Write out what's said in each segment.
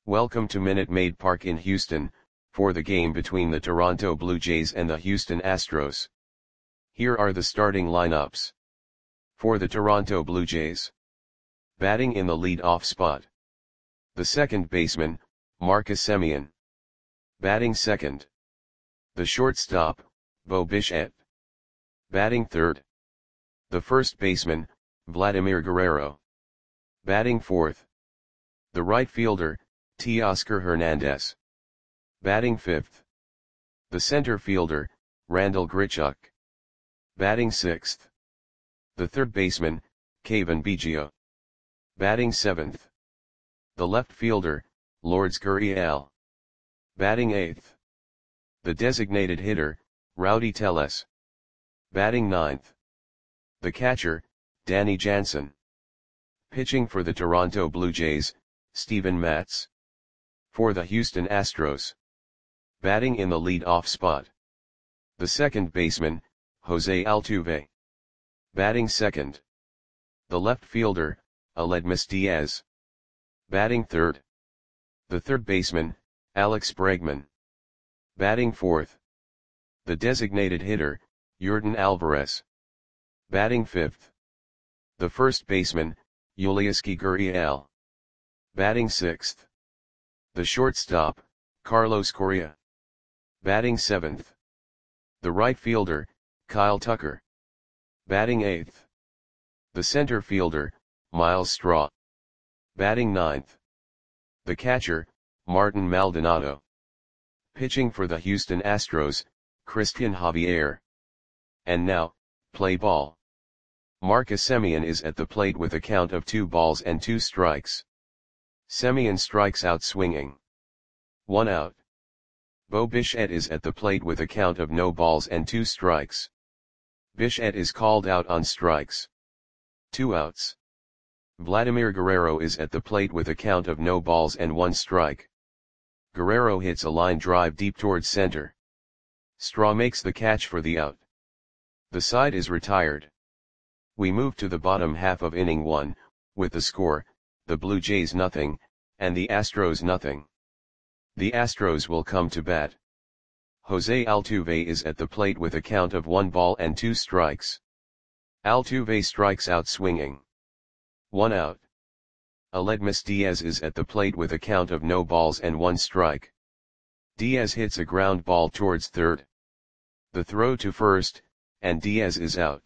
Welcome to Minute Maid Park in Houston, for the game between the Toronto Blue Jays and the Houston Astros. Here are the starting lineups. For the Toronto Blue Jays. Batting in the lead-off spot. The second baseman, Marcus Semien. Batting second. The shortstop, Bo Bichette. Batting third. The first baseman, Vladimir Guerrero. Batting fourth. The right fielder, Teoscar Hernandez. Batting fifth. The center fielder, Randal Grichuk. Batting sixth. The third baseman, Cavan Biggio. Batting seventh. The left fielder, Lourdes Gurriel. Batting eighth. The designated hitter, Rowdy Tellez. Batting ninth. The catcher, Danny Jansen. Pitching for the Toronto Blue Jays, Steven Matz. For the Houston Astros. Batting in the lead-off spot. The second baseman, Jose Altuve. Batting second. The left fielder, Aledmys Diaz. Batting third. The third baseman, Alex Bregman. Batting fourth. The designated hitter, Yordan Alvarez. Batting fifth. The first baseman, Yulieski Gurriel. Batting sixth. The shortstop, Carlos Correa. Batting seventh. The right fielder, Kyle Tucker. Batting eighth. The center fielder, Myles Straw. Batting ninth. The catcher, Martin Maldonado. Pitching for the Houston Astros, Christian Javier. And now, play ball. Marcus Semien is at the plate with a count of 2 balls and 2 strikes. Semien strikes out swinging. 1 out. Bo Bichette is at the plate with a count of no balls and 2 strikes. Bichette is called out on strikes. 2 outs. Vladimir Guerrero is at the plate with a count of no balls and 1 strike. Guerrero hits a line drive deep towards center. Straw makes the catch for the out. The side is retired. We move to the bottom half of inning 1, with the score, the Blue Jays nothing, and the Astros nothing. The Astros will come to bat. Jose Altuve is at the plate with a count of 1 ball and 2 strikes. Altuve strikes out swinging. 1 out. Aledmys Diaz is at the plate with a count of no balls and 1 strike. Diaz hits a ground ball towards third. The throw to first, and Diaz is out.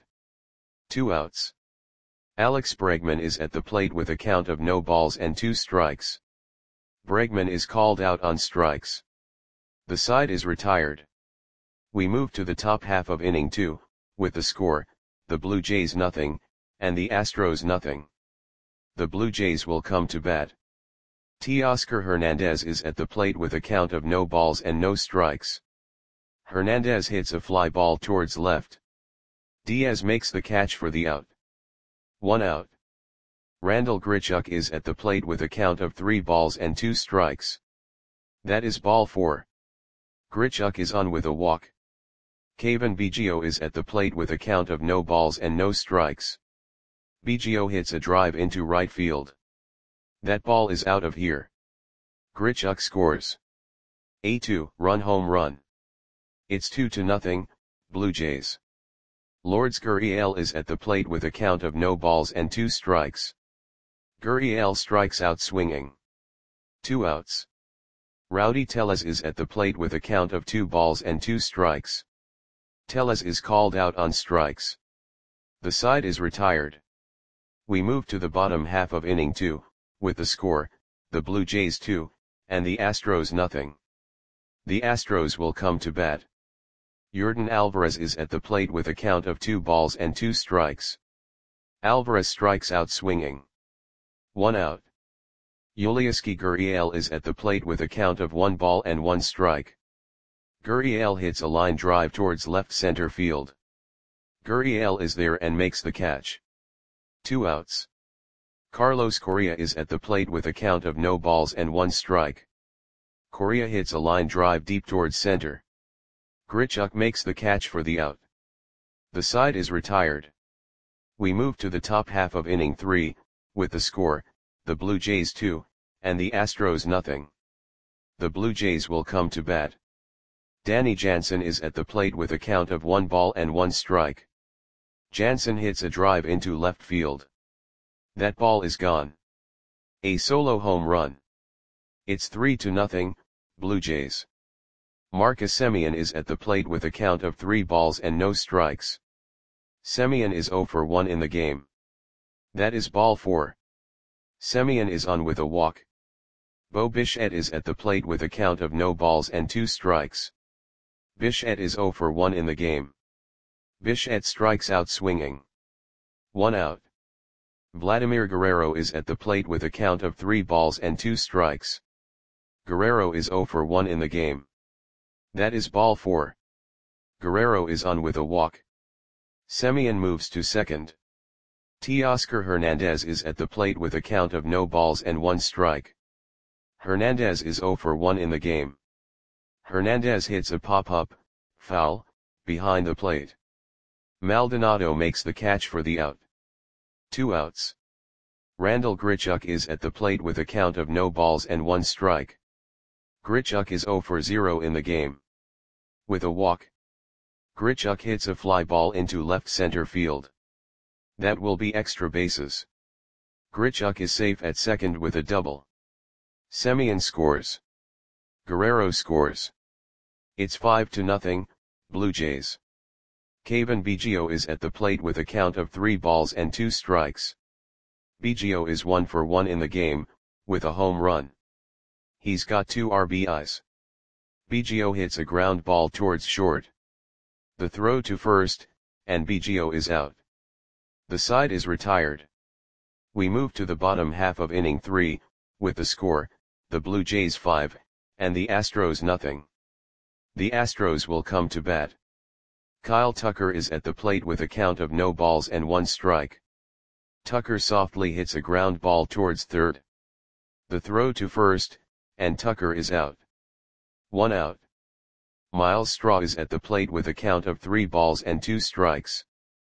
2 outs. Alex Bregman is at the plate with a count of no balls and 2 strikes. Bregman is called out on strikes. The side is retired. We move to the top half of inning 2, with the score, the Blue Jays nothing, and the Astros nothing. The Blue Jays will come to bat. Teoscar Hernandez is at the plate with a count of no balls and no strikes. Hernandez hits a fly ball towards left. Diaz makes the catch for the out. 1 out. Randal Grichuk is at the plate with a count of 3 balls and 2 strikes. That is ball 4. Grichuk is on with a walk. Cavan Biggio is at the plate with a count of no balls and no strikes. Biggio hits a drive into right field. That ball is out of here. Grichuk scores a 2-run home run. It's 2-0, Blue Jays. Lourdes Gurriel is at the plate with a count of no balls and 2 strikes. Gurriel strikes out swinging. 2 outs. Rowdy Tellez is at the plate with a count of 2 balls and 2 strikes. Tellez is called out on strikes. The side is retired. We move to the bottom half of inning 2, with the score, the Blue Jays 2, and the Astros nothing. The Astros will come to bat. Yordan Alvarez is at the plate with a count of 2 balls and 2 strikes. Alvarez strikes out swinging. 1 out. Yulieski Gurriel is at the plate with a count of 1 ball and 1 strike. Gurriel hits a line drive towards left center field. Gurriel is there and makes the catch. 2 outs. Carlos Correa is at the plate with a count of no balls and 1 strike. Correa hits a line drive deep towards center. Grichuk makes the catch for the out. The side is retired. We move to the top half of inning 3, with the score, the Blue Jays 2, and the Astros nothing. The Blue Jays will come to bat. Danny Jansen is at the plate with a count of 1 ball and 1 strike. Jansen hits a drive into left field. That ball is gone. A solo home run. It's 3-0, Blue Jays. Marcus Semien is at the plate with a count of 3 balls and no strikes. Semien is 0 for 1 in the game. That is ball 4. Semien is on with a walk. Bo Bichette is at the plate with a count of no balls and 2 strikes. Bichette is 0 for 1 in the game. Bichette strikes out swinging. 1 out. Vladimir Guerrero is at the plate with a count of 3 balls and 2 strikes. Guerrero is 0 for 1 in the game. That is ball 4. Guerrero is on with a walk. Semien moves to second. Teoscar Hernandez is at the plate with a count of no balls and 1 strike. Hernandez is 0 for 1 in the game. Hernandez hits a pop-up, foul, behind the plate. Maldonado makes the catch for the out. 2 outs. Randal Grichuk is at the plate with a count of no balls and 1 strike. Grichuk is 0 for 0 in the game. With a walk. Grichuk hits a fly ball into left center field. That will be extra bases. Grichuk is safe at second with a double. Semien scores. Guerrero scores. It's 5-0, Blue Jays. Cavan Biggio is at the plate with a count of 3 balls and 2 strikes. Biggio is 1 for 1 in the game, with a home run. He's got 2 RBIs. Biggio hits a ground ball towards short. The throw to first, and Biggio is out. The side is retired. We move to the bottom half of inning 3, with the score, the Blue Jays 5, and the Astros nothing. The Astros will come to bat. Kyle Tucker is at the plate with a count of no balls and 1 strike. Tucker softly hits a ground ball towards third. The throw to first, and Tucker is out. 1 out. Miles Straw is at the plate with a count of 3 balls and 2 strikes.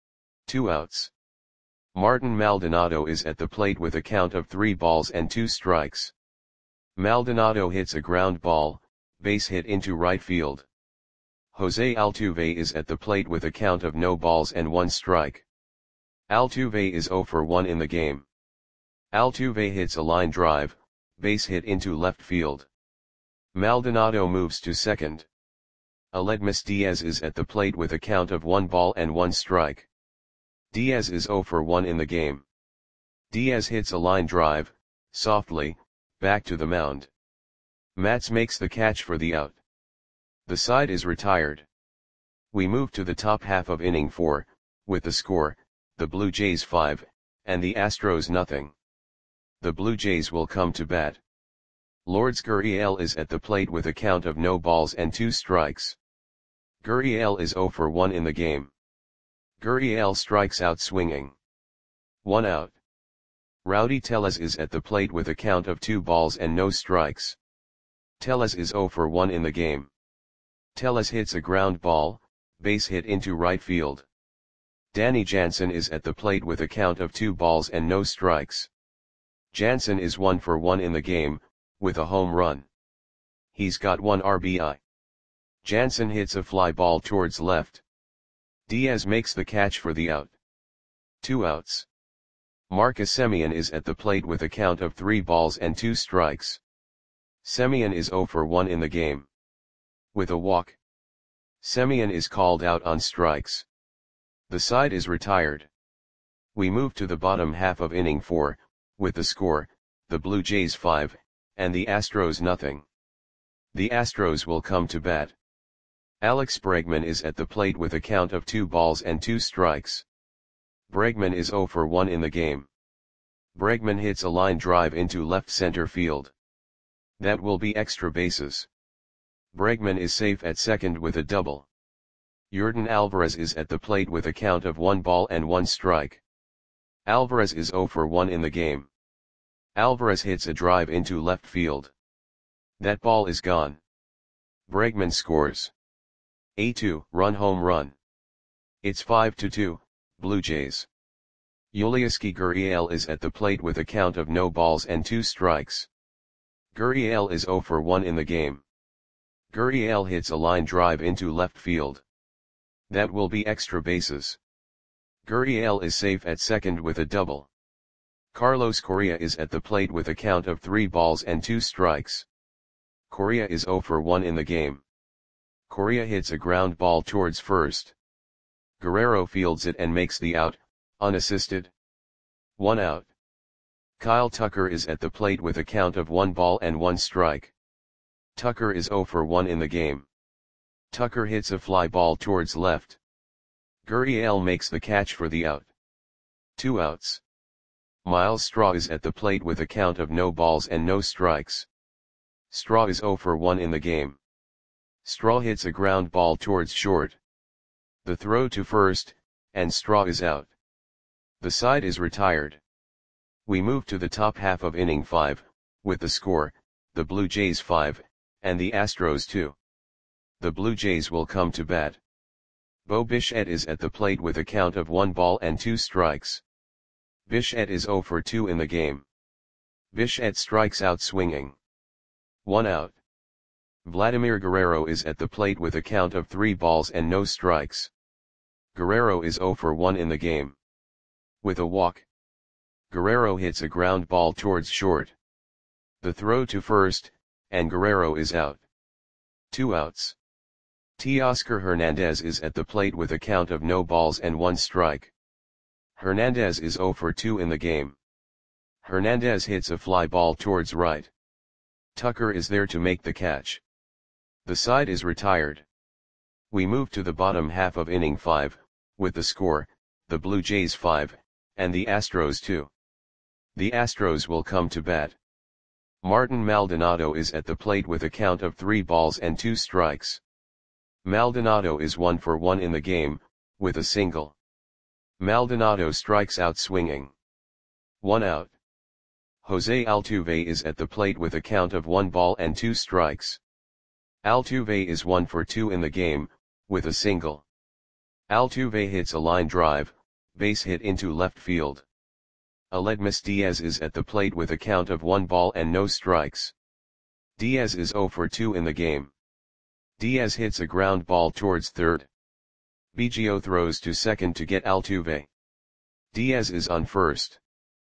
2 outs. Martin Maldonado is at the plate with a count of 3 balls and 2 strikes. Maldonado hits a ground ball, base hit into right field. Jose Altuve is at the plate with a count of no balls and 1 strike. Altuve is 0 for 1 in the game. Altuve hits a line drive, base hit into left field. Maldonado moves to second. Aledmys Diaz is at the plate with a count of 1 ball and 1 strike. Diaz is 0 for 1 in the game. Diaz hits a line drive, softly, back to the mound. Matz makes the catch for the out. The side is retired. We move to the top half of inning 4, with the score, the Blue Jays 5, and the Astros nothing. The Blue Jays will come to bat. Lourdes Gurriel is at the plate with a count of no balls and 2 strikes. Gurriel is 0 for 1 in the game. Gurriel strikes out swinging. 1 out. Rowdy Tellez is at the plate with a count of 2 balls and no strikes. Tellez is 0 for 1 in the game. Tellez hits a ground ball, base hit into right field. Danny Jansen is at the plate with a count of 2 balls and no strikes. Jansen is 1 for 1 in the game, with a home run. He's got 1 RBI. Jansen hits a fly ball towards left. Diaz makes the catch for the out. 2 outs. Marcus Semien is at the plate with a count of 3 balls and 2 strikes. Semien is 0 for 1 in the game. With a walk. Semien is called out on strikes. The side is retired. We move to the bottom half of inning 4, with the score, the Blue Jays 5, and the Astros nothing. The Astros will come to bat. Alex Bregman is at the plate with a count of 2 balls and 2 strikes. Bregman is 0 for 1 in the game. Bregman hits a line drive into left center field. That will be extra bases. Bregman is safe at second with a double. Yordan Alvarez is at the plate with a count of 1 ball and 1 strike. Alvarez is 0 for 1 in the game. Alvarez hits a drive into left field. That ball is gone. Bregman scores. A 2-run home run. It's 5-2, Blue Jays. Yulieski Gurriel is at the plate with a count of no balls and 2 strikes. Gurriel is 0 for 1 in the game. Gurriel hits a line drive into left field. That will be extra bases. Gurriel is safe at second with a double. Carlos Correa is at the plate with a count of 3 balls and 2 strikes. Correa is 0 for 1 in the game. Correa hits a ground ball towards first. Guerrero fields it and makes the out, unassisted. 1 out. Kyle Tucker is at the plate with a count of 1 ball and 1 strike. Tucker is 0 for 1 in the game. Tucker hits a fly ball towards left. Gurriel makes the catch for the out. 2 outs. Miles Straw is at the plate with a count of no balls and no strikes. Straw is 0 for 1 in the game. Straw hits a ground ball towards short. The throw to first, and Straw is out. The side is retired. We move to the top half of inning 5, with the score, the Blue Jays 5, and the Astros 2. The Blue Jays will come to bat. Bo Bichette is at the plate with a count of 1 ball and 2 strikes. Bichette is 0 for 2 in the game. Bichette strikes out swinging. 1 out. Vladimir Guerrero is at the plate with a count of 3 balls and no strikes. Guerrero is 0 for 1 in the game. With a walk. Guerrero hits a ground ball towards short. The throw to first, and Guerrero is out. 2 outs. Teoscar Hernandez is at the plate with a count of no balls and 1 strike. Hernandez is 0 for 2 in the game. Hernandez hits a fly ball towards right. Tucker is there to make the catch. The side is retired. We move to the bottom half of inning 5, with the score, the Blue Jays 5, and the Astros 2. The Astros will come to bat. Martin Maldonado is at the plate with a count of 3 balls and 2 strikes. Maldonado is 1 for 1 in the game, with a single. Maldonado strikes out swinging. 1 out. Jose Altuve is at the plate with a count of 1 ball and 2 strikes. Altuve is 1 for 2 in the game, with a single. Altuve hits a line drive, base hit into left field. Aledmys Diaz is at the plate with a count of 1 ball and no strikes. Diaz is 0 for 2 in the game. Diaz hits a ground ball towards third. Biggio throws to second to get Altuve. Diaz is on first.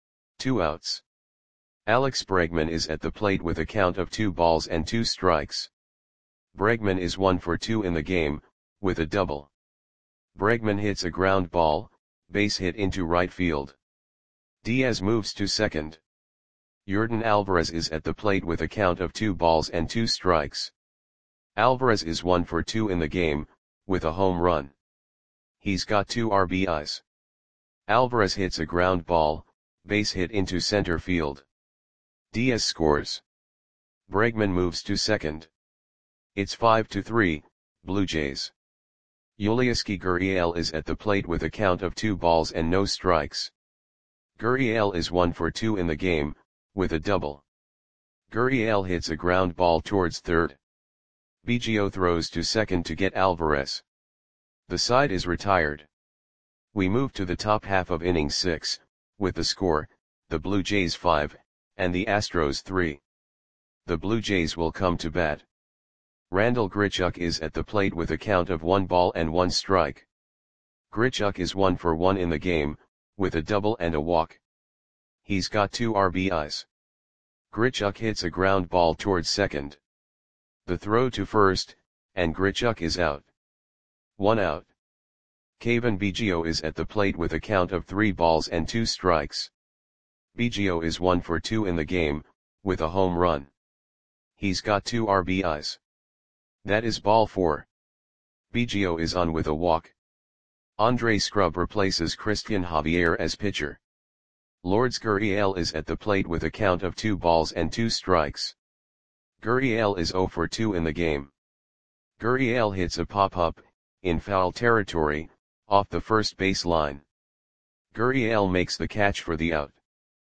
2 outs. Alex Bregman is at the plate with a count of 2 balls and 2 strikes. Bregman is 1 for 2 in the game, with a double. Bregman hits a ground ball, base hit into right field. Diaz moves to second. Yordan Alvarez is at the plate with a count of 2 balls and 2 strikes. Alvarez is 1 for 2 in the game, with a home run. He's got 2 RBIs. Alvarez hits a ground ball, base hit into center field. Diaz scores. Bregman moves to second. It's 5-3, Blue Jays. Yulieski Gurriel is at the plate with a count of 2 balls and no strikes. Gurriel is 1 for 2 in the game, with a double. Gurriel hits a ground ball towards third. Biggio throws to second to get Alvarez. The side is retired. We move to the top half of inning 6, with the score, the Blue Jays 5, and the Astros 3. The Blue Jays will come to bat. Randal Grichuk is at the plate with a count of 1 ball and 1 strike. Grichuk is 1 for 1 in the game, with a double and a walk. He's got 2 RBIs. Grichuk hits a ground ball towards second. The throw to first, and Grichuk is out. 1 out. Cavan Biggio is at the plate with a count of 3 balls and 2 strikes. Biggio is 1 for 2 in the game, with a home run. He's got 2 RBIs. That is ball 4. Biggio is on with a walk. Andre Scrub replaces Christian Javier as pitcher. Lourdes Gurriel is at the plate with a count of 2 balls and 2 strikes. Gurriel is 0 for 2 in the game. Gurriel hits a pop-up, in foul territory, off the first base line. Gurriel makes the catch for the out.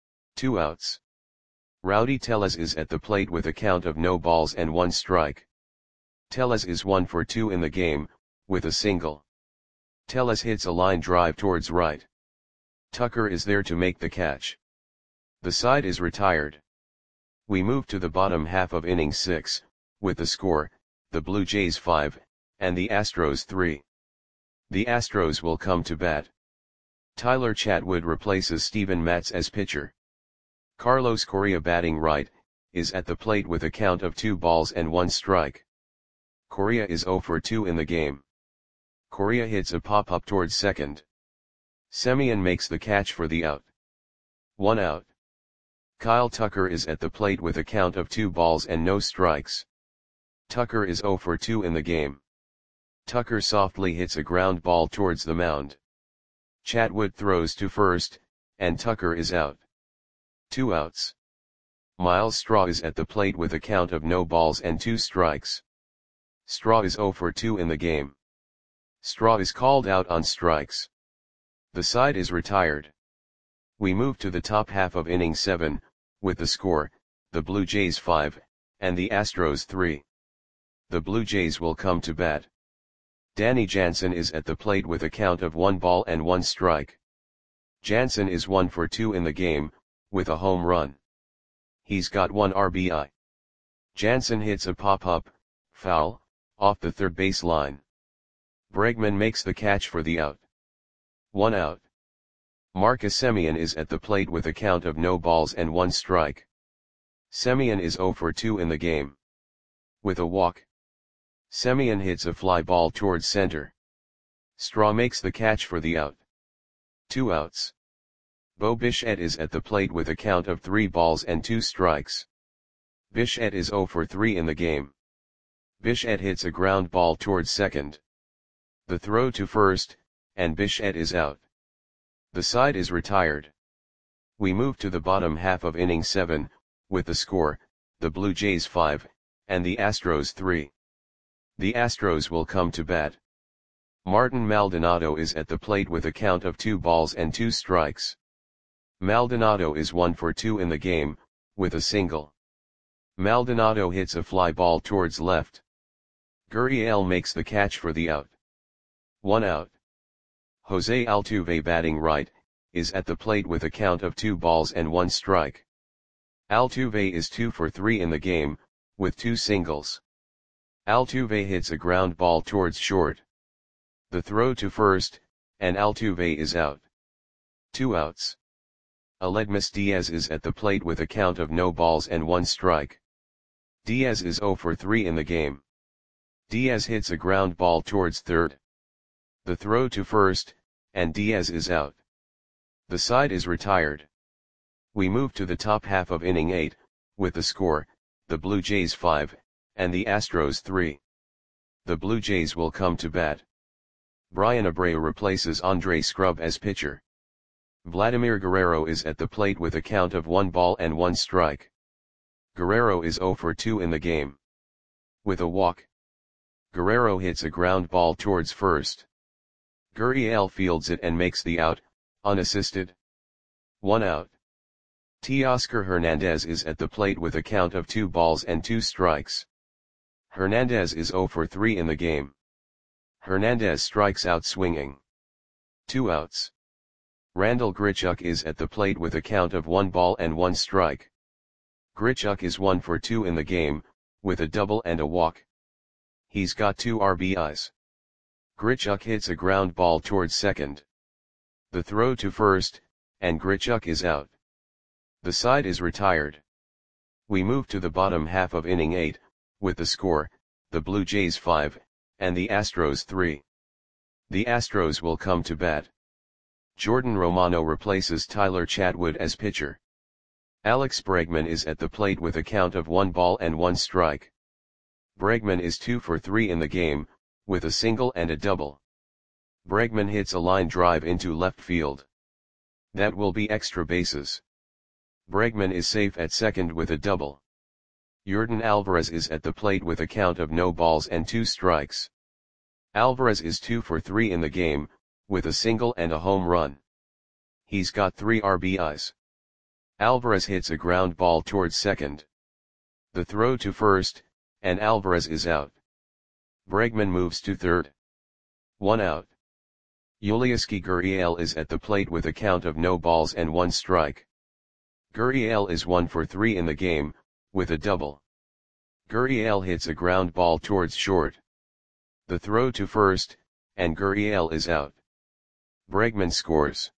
2 outs. Rowdy Tellez is at the plate with a count of no balls and 1 strike. Tellez is 1 for 2 in the game, with a single. Tellez hits a line drive towards right. Tucker is there to make the catch. The side is retired. We move to the bottom half of inning 6, with the score, the Blue Jays 5, and the Astros 3. The Astros will come to bat. Tyler Chatwood replaces Steven Matz as pitcher. Carlos Correa, batting right, is at the plate with a count of 2 balls and 1 strike. Correa is 0 for 2 in the game. Correa hits a pop-up towards second. Semien makes the catch for the out. 1 out. Kyle Tucker is at the plate with a count of 2 balls and no strikes. Tucker is 0 for 2 in the game. Tucker softly hits a ground ball towards the mound. Chatwood throws to first, and Tucker is out. 2 outs. Miles Straw is at the plate with a count of no balls and 2 strikes. Straw is 0 for 2 in the game. Straw is called out on strikes. The side is retired. We move to the top half of inning 7, with the score, the Blue Jays 5, and the Astros 3. The Blue Jays will come to bat. Danny Jansen is at the plate with a count of 1 ball and 1 strike. Jansen is 1 for 2 in the game, with a home run. He's got 1 RBI. Jansen hits a pop-up, foul, off the third base line. Bregman makes the catch for the out. 1 out. Marcus Semien is at the plate with a count of no balls and 1 strike. Semien is 0 for 2 in the game. With a walk. Semien hits a fly ball towards center. Straw makes the catch for the out. 2 outs. Bo Bichette is at the plate with a count of 3 balls and 2 strikes. Bichette is 0 for 3 in the game. Bichette hits a ground ball towards second. The throw to first, and Bichette is out. The side is retired. We move to the bottom half of inning 7, with the score, the Blue Jays 5, and the Astros 3. The Astros will come to bat. Martin Maldonado is at the plate with a count of 2 balls and 2 strikes. Maldonado is 1 for 2 in the game, with a single. Maldonado hits a fly ball towards left. Gurriel makes the catch for the out. 1 out. Jose Altuve, batting right, is at the plate with a count of 2 balls and 1 strike. Altuve is 2 for 3 in the game, with 2 singles. Altuve hits a ground ball towards short. The throw to first, and Altuve is out. 2 outs. Aledmys Diaz is at the plate with a count of no balls and 1 strike. Diaz is 0 for 3 in the game. Diaz hits a ground ball towards third. The throw to first, and Diaz is out. The side is retired. We move to the top half of inning 8, with the score, the Blue Jays 5, and the Astros 3. The Blue Jays will come to bat. Brian Abreu replaces Andre Scrub as pitcher. Vladimir Guerrero is at the plate with a count of 1 ball and 1 strike. Guerrero is 0 for 2 in the game. With a walk. Guerrero hits a ground ball towards first. Gurriel fields it and makes the out, unassisted. 1 out. Teoscar Hernandez is at the plate with a count of 2 balls and 2 strikes. Hernandez is 0 for 3 in the game. Hernandez strikes out swinging. 2 outs. Randal Grichuk is at the plate with a count of 1 ball and 1 strike. Grichuk is 1 for 2 in the game, with a double and a walk. He's got 2 RBIs. Grichuk hits a ground ball towards second. The throw to first, and Grichuk is out. The side is retired. We move to the bottom half of inning 8, with the score, the Blue Jays 5, and the Astros 3. The Astros will come to bat. Jordan Romano replaces Tyler Chatwood as pitcher. Alex Bregman is at the plate with a count of 1 ball and 1 strike. Bregman is 2 for 3 in the game, with a single and a double. Bregman hits a line drive into left field. That will be extra bases. Bregman is safe at second with a double. Yordan Alvarez is at the plate with a count of no balls and 2 strikes. Alvarez is 2 for 3 in the game, with a single and a home run. He's got 3 RBIs. Alvarez hits a ground ball towards second. The throw to first, and Alvarez is out. Bregman moves to third. 1 out. Yulieski Gurriel is at the plate with a count of no balls and 1 strike. Gurriel is 1 for 3 in the game, with a double. Gurriel hits a ground ball towards short. The throw to first, and Gurriel is out. Bregman scores.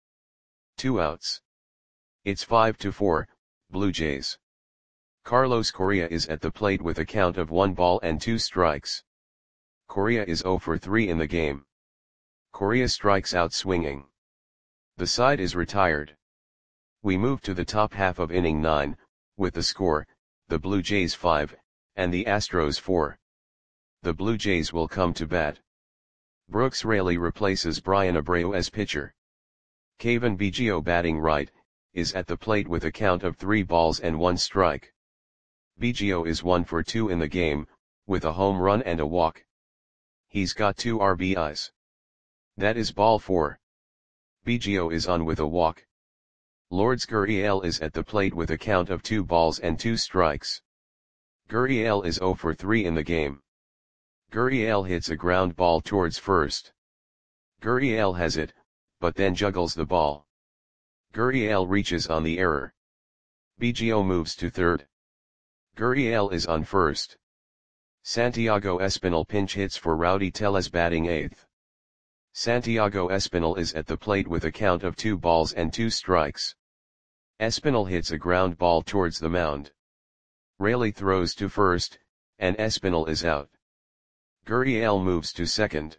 2 outs. It's 5-4, Blue Jays. Carlos Correa is at the plate with a count of 1 ball and 2 strikes. Correa is 0 for 3 in the game. Correa strikes out swinging. The side is retired. We move to the top half of inning 9, with the score, the Blue Jays 5, and the Astros 4. The Blue Jays will come to bat. Brooks Raley replaces Brian Abreu as pitcher. Cavan Biggio, batting right, is at the plate with a count of 3 balls and 1 strike. Biggio is 1 for 2 in the game, with a home run and a walk. He's got 2 RBIs. That is ball 4. Biggio is on with a walk. Lourdes Gurriel is at the plate with a count of 2 balls and 2 strikes. Gurriel is 0 for 3 in the game. Gurriel hits a ground ball towards first. Gurriel has it, but then juggles the ball. Gurriel reaches on the error. Biggio moves to third. Gurriel is on first. Santiago Espinal pinch hits for Rowdy Tellez, batting 8th. Santiago Espinal is at the plate with a count of 2 balls and 2 strikes. Espinal hits a ground ball towards the mound. Raley throws to first, and Espinal is out. Gurriel moves to second.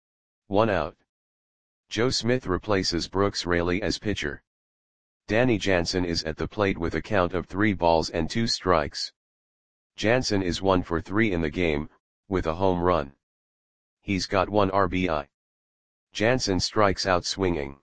1 out. Joe Smith replaces Brooks Raley as pitcher. Danny Jansen is at the plate with a count of 3 balls and 2 strikes. Jansen is 1 for 3 in the game, with a home run. He's got 1 RBI. Jansen strikes out swinging.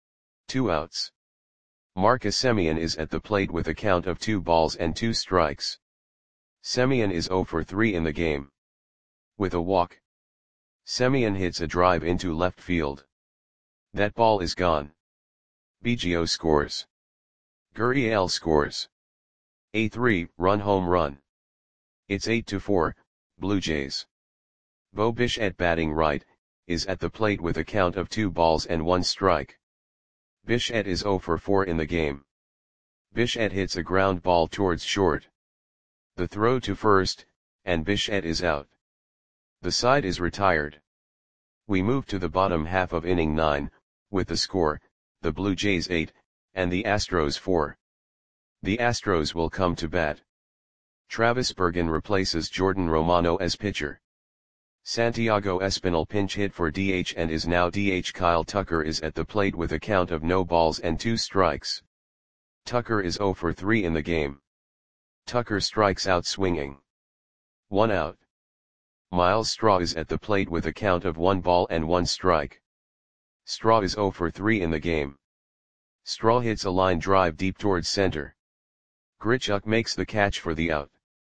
2 outs. Marcus Semien is at the plate with a count of 2 balls and 2 strikes. Semien is 0 for 3 in the game. With a walk. Semien hits a drive into left field. That ball is gone. Biggio scores. Gurriel scores. A 3-run home run. It's 8-4, Blue Jays. Bo Bichette, batting right, is at the plate with a count of 2 balls and 1 strike. Bichette is 0 for 4 in the game. Bichette hits a ground ball towards short. The throw to first, and Bichette is out. The side is retired. We move to the bottom half of inning 9, with the score, the Blue Jays 8, and the Astros 4. The Astros will come to bat. Travis Bergen replaces Jordan Romano as pitcher. Santiago Espinal pinch hit for DH and is now DH. Kyle Tucker is at the plate with a count of no balls and 2 strikes. Tucker is 0 for 3 in the game. Tucker strikes out swinging. 1 out. Miles Straw is at the plate with a count of 1 ball and 1 strike. Straw is 0 for 3 in the game. Straw hits a line drive deep towards center. Grichuk makes the catch for the out.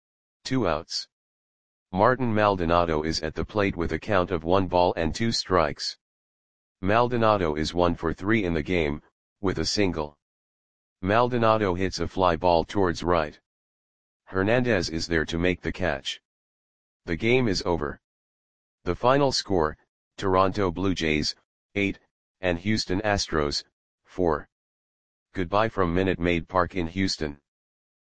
2 outs. Martin Maldonado is at the plate with a count of 1 ball and 2 strikes. Maldonado is 1 for 3 in the game, with a single. Maldonado hits a fly ball towards right. Hernandez is there to make the catch. The game is over. The final score, Toronto Blue Jays, 8, and Houston Astros, 4. Goodbye from Minute Maid Park in Houston.